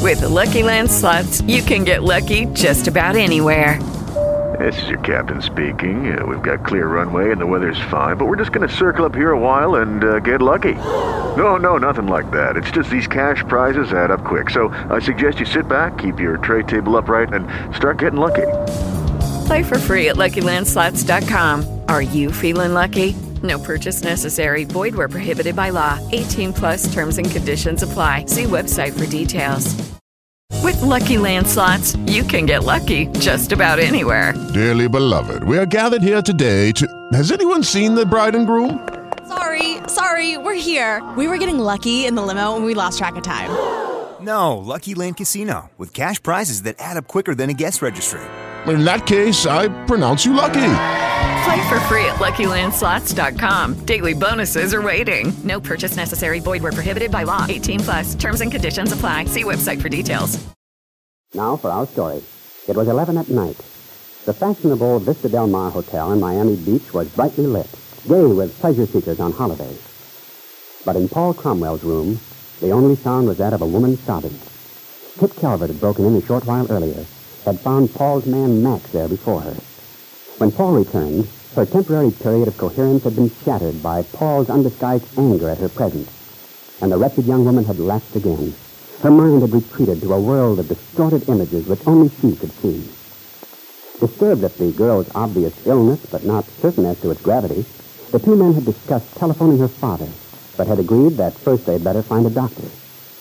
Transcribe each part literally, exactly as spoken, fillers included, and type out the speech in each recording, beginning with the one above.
With the Lucky Land Slots, you can get lucky just about anywhere. This is your captain speaking. Uh, we've got clear runway and the weather's fine, but we're just going to circle up here a while and uh, get lucky. No, no, nothing like that. It's just these cash prizes add up quick. So I suggest you sit back, keep your tray table upright, and start getting lucky. Play for free at Lucky Land Slots dot com. Are you feeling lucky? No purchase necessary. Void where prohibited by law. eighteen plus terms and conditions apply. See website for details. With Lucky Land Slots, you can get lucky just about anywhere. Dearly beloved, we are gathered here today to... Has anyone seen the bride and groom? Sorry, sorry, we're here. We were getting lucky in the limo and we lost track of time. No, Lucky Land Casino, with cash prizes that add up quicker than a guest registry. In that case, I pronounce you lucky. Play for free at Lucky Land Slots dot com. Daily bonuses are waiting. No purchase necessary. Void where prohibited by law. eighteen plus. Terms and conditions apply. See website for details. Now for our story. It was eleven at night. The fashionable Vista Del Mar Hotel in Miami Beach was brightly lit, gay with pleasure seekers on holidays. But in Paul Cromwell's room, the only sound was that of a woman sobbing. Kit Calvert had broken in a short while earlier, had found Paul's man Max there before her. When Paul returned, her temporary period of coherence had been shattered by Paul's undisguised anger at her presence, and the wretched young woman had lapsed again. Her mind had retreated to a world of distorted images which only she could see. Disturbed at the girl's obvious illness, but not certain as to its gravity, the two men had discussed telephoning her father, but had agreed that first they'd better find a doctor.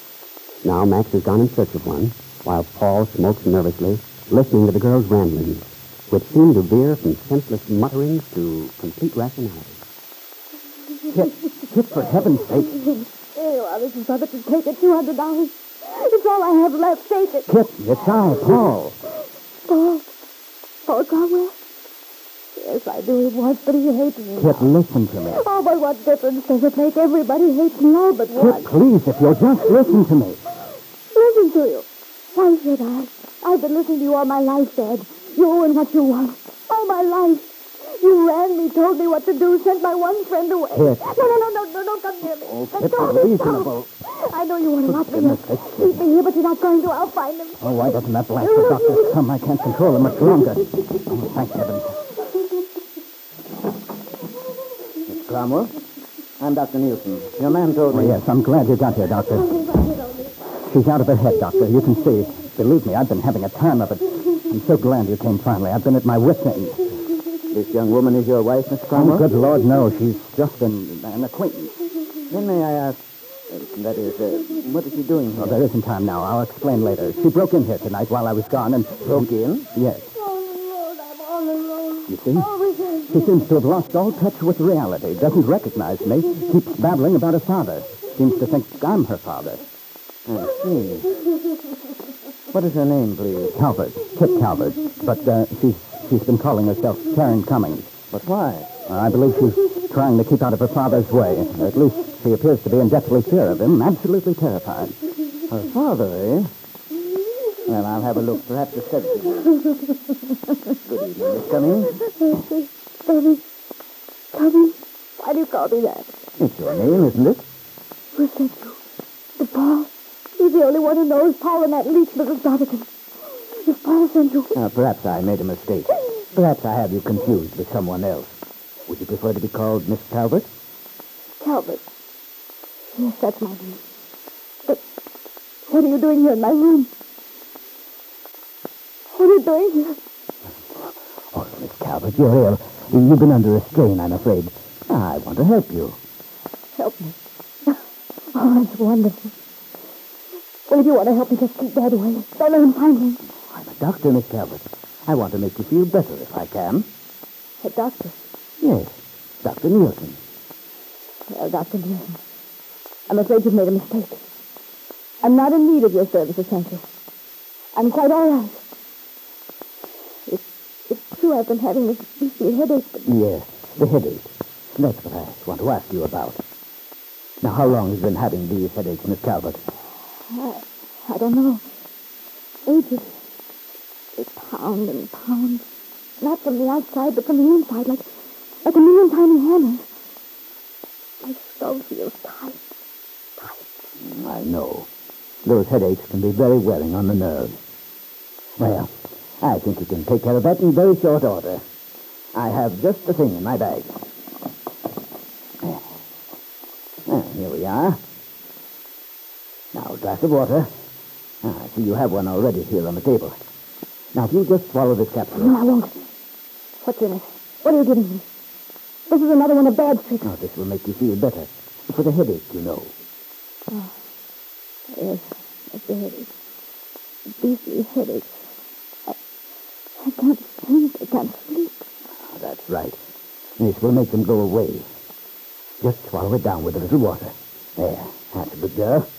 Now Max has gone in search of one, while Paul smokes nervously, listening to the girl's ramblings, which seemed to veer from senseless mutterings to complete rationality. Kit, Kit, for heaven's sake. Here you are, Missus Brotherton. Take it, two hundred dollars. It's all I have left. Take it. Kit, it's I, Paul. Paul? Paul Cromwell? Yes, I knew he was, but he hates me. Kit, listen to me. Oh, but what difference does it make? Everybody hates me, all but one. Kit, please, if you'll just listen to me. Listen to you? Why should I? I've been listening to you all my life, Dad. You and what you want. All my life. You ran me, told me what to do, sent my one friend away. Kit. No, no, no, no, no, don't come near me. Oh, Let Kit, go of me. reasonable. I know you want to lock me up. Keep me here, but you're not going to. I'll find him. Oh, why doesn't that blast the doctor come? I can't control him much longer. Oh, thank heaven. Miss Cromwell, I'm Doctor Nielsen. Your man told me... Oh, yes, I'm glad you got here, Doctor. She's out of her head, Doctor. You can see. Believe me, I've been having a time of it. I'm so glad you came finally. I've been at my wit's end. This young woman is your wife, Miss Cromwell? Oh, good Lord, no. She's just an, an acquaintance. Then may I ask, uh, that is, uh, what is she doing here? Oh, there isn't time now. I'll explain later. She broke in here tonight while I was gone and... Broke in? Yes. All alone. I'm all alone. You see? Oh, She seems to have lost all touch with reality. Doesn't recognize me. Keeps babbling about her father. Seems to think I'm her father. I see. What is her name, please? Calvert. Kit Calvert. But uh, she's she's been calling herself Karen Cummings. But why? Uh, I believe she's trying to keep out of her father's way. At least she appears to be in deathly fear of him. Absolutely terrified. Her father, eh? Well, I'll have a look. Perhaps a sedative. Good evening, Miss Cummings. Cummings. Cummings. Why do you call me that? It's your name, isn't it? Who sent you? The Paul? You're the only one who knows Paul and that leech, Missus Brotherton. If Paul sent you... Uh, perhaps I made a mistake. Perhaps I have you confused with someone else. Would you prefer to be called Miss Calvert? Calvert. Yes, that's my name. But what are you doing here in my room? What are you doing here? Oh, Miss Calvert, you're ill. You've been under a strain, I'm afraid. I want to help you. Help me. Oh, that's wonderful. Well, if you want to help me, just keep Dad away. Don't let him find me. I'm a doctor, Miss Calvert. I want to make you feel better if I can. A doctor? Yes, Doctor Nielsen. Well, Doctor Nielsen, I'm afraid you've made a mistake. I'm not in need of your services, thank you. I'm quite all right. It's, it's true I've been having this beastly headache, but... Yes, the headache. That's what I want to ask you about. Now, how long have you been having these headaches, Miss Calvert? I, I don't know. Ages. They pound and pound. Not from the outside, but from the inside, like, like a million tiny hammers. My skull feels tight. Tight. I know. Those headaches can be very wearing on the nerves. Well, I think you can take care of that in very short order. I have just the thing in my bag. Ah, here we are. Now, a glass of water. Ah, I see you have one already here on the table. Now, if you just swallow this capsule. No, I won't. What's in it? What are you giving me? This is another one of Dad's tricks. Oh, this will make you feel better. For the headache, you know. Oh, yes, that's the headache. Beastly headache. I, I can't think. I can't sleep. Oh, that's right. This will make them go away. Just swallow it down with a little water. There, that's a good girl.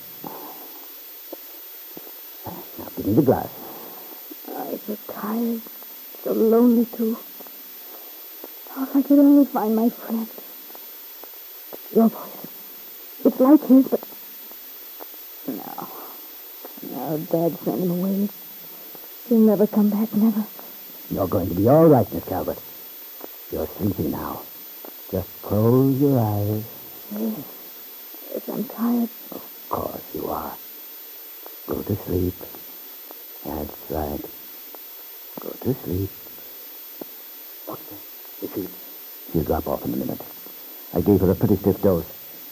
Now, give me the glass. I'm so tired, so lonely, too. Oh, if I could only find my friend. Your voice. It's like his, but... No. No, Dad sent him away. He'll never come back, never. You're going to be all right, Miss Calvert. You're sleepy now. Just close your eyes. Yes. Yes, I'm tired. Of course you are. Go to sleep. That's right. Go to sleep. Okay. You see, she'll drop off in a minute. I gave her a pretty stiff dose.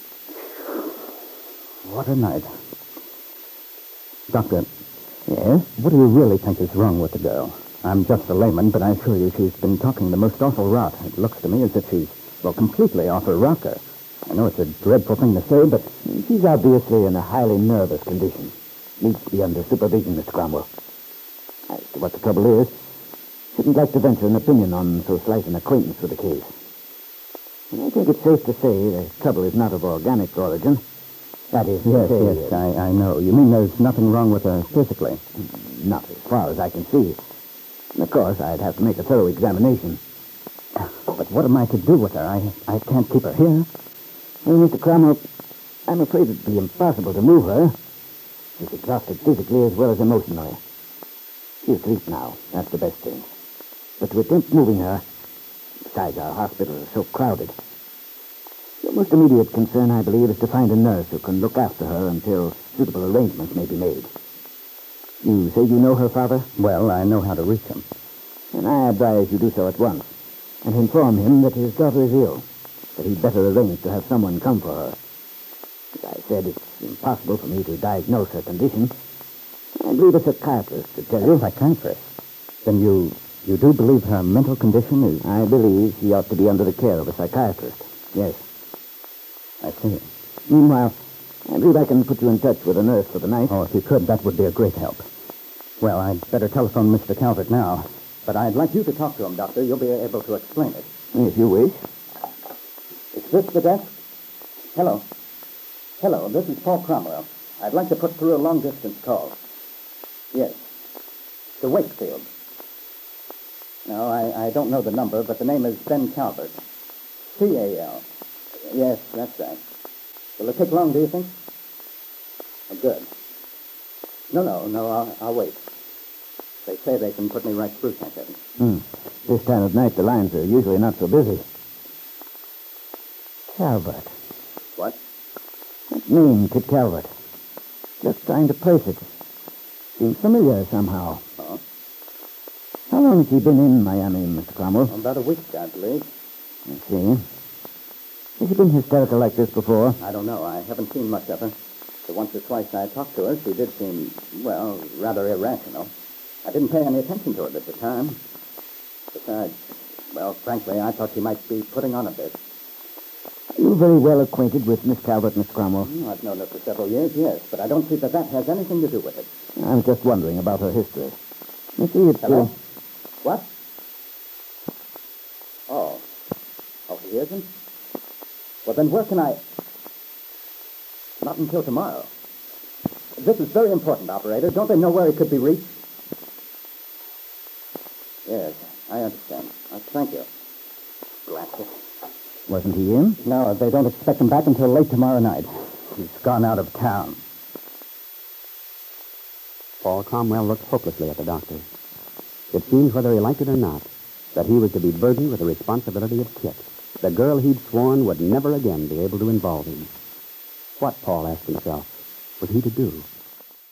What a night. Doctor. Yes? What do you really think is wrong with the girl? I'm just a layman, but I assure you she's been talking the most awful rot. It looks to me as if she's, well, completely off her rocker. I know it's a dreadful thing to say, but she's obviously in a highly nervous condition. Needs to be under supervision, Miss Cromwell. As to what the trouble is, shouldn't like to venture an opinion on so slight an acquaintance with the case. And I think it's safe to say the trouble is not of organic origin. That is, yes, say, yes, uh, I, I know. You mean there's nothing wrong with her physically? Not as far as I can see. And of course, I'd have to make a thorough examination. But what am I to do with her? I, I can't keep her here. Well, Mister Cromwell, I'm afraid it'd be impossible to move her. She's exhausted physically as well as emotionally. She's asleep now. That's the best thing. But to attempt moving her, besides our hospitals are so crowded, the most immediate concern, I believe, is to find a nurse who can look after her until suitable arrangements may be made. You say you know her father? Well, I know how to reach him. And I advise you do so at once, and inform him that his daughter is ill, that he'd better arrange to have someone come for her. As I said, it's impossible for me to diagnose her condition. I believe a psychiatrist to tell you. A psychiatrist? Then you, you do believe her mental condition is... I believe she ought to be under the care of a psychiatrist. Yes. I see. Meanwhile, I believe I can put you in touch with a nurse for the night. Oh, if you could, that would be a great help. Well, I'd better telephone Mister Calvert now. But I'd like you to talk to him, Doctor. You'll be able to explain it. If you wish. Is this the desk? Hello. Hello, this is Paul Cromwell. I'd like to put through a long-distance call. Yes. To Wakefield. No, I, I don't know the number, but the name is Ben Calvert. C A L. Yes, that's right. Will it take long, do you think? Oh, good. No, no, no, I'll, I'll wait. They say they can put me right through, thank heaven. Hmm. This time of night, the lines are usually not so busy. Calvert. What? That name, Kit Calvert. Just trying to place it. Seems familiar somehow. Oh? How long has he been in Miami, Mister Cromwell? About a week, I believe. I see. Has she been hysterical like this before? I don't know. I haven't seen much of her. The once or twice I talked to her, she did seem, well, rather irrational. I didn't pay any attention to it at the time. Besides, well, frankly, I thought she might be putting on a bit. Are you very well acquainted with Miss Calvert, Miss Cromwell? Oh, I've known her for several years, yes, but I don't see that that has anything to do with it. I was just wondering about her history. You see, it's... Hello? Uh... What? Oh. Oh, he isn't? Well, then where can I... Not until tomorrow. This is very important, operator. Don't they know where it could be reached? Yes, I understand. Uh, thank you. Gracias. Wasn't he in? No, they don't expect him back until late tomorrow night. He's gone out of town. Paul Cromwell looked hopelessly at the doctor. It seemed, whether he liked it or not, that he was to be burdened with the responsibility of Kit, the girl he'd sworn would never again be able to involve him. What, Paul asked himself, was he to do?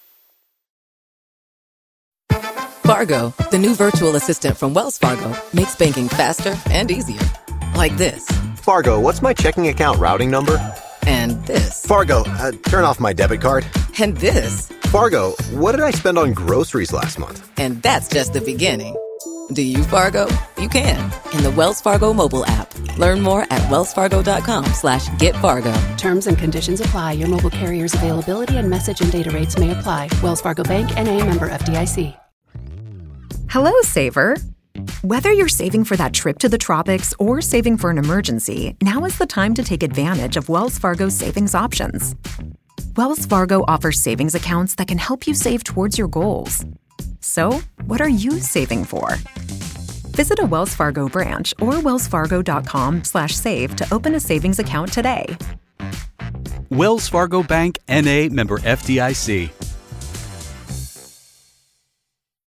Fargo, the new virtual assistant from Wells Fargo, makes banking faster and easier. Like this. Fargo, what's my checking account routing number? And this. Fargo, uh, turn off my debit card. And this. Fargo, what did I spend on groceries last month? And that's just the beginning. Do you, Fargo? You can in the Wells Fargo mobile app. Learn more at wellsfargo.com slash get Fargo. Terms and conditions apply. Your mobile carrier's availability and message and data rates may apply. Wells Fargo Bank, N A, member F D I C. Hello, saver. Whether you're saving for that trip to the tropics or saving for an emergency, now is the time to take advantage of Wells Fargo's savings options. Wells Fargo offers savings accounts that can help you save towards your goals. So, what are you saving for? Visit a Wells Fargo branch or wellsfargo.com slash save to open a savings account today. Wells Fargo Bank, N A, member F D I C.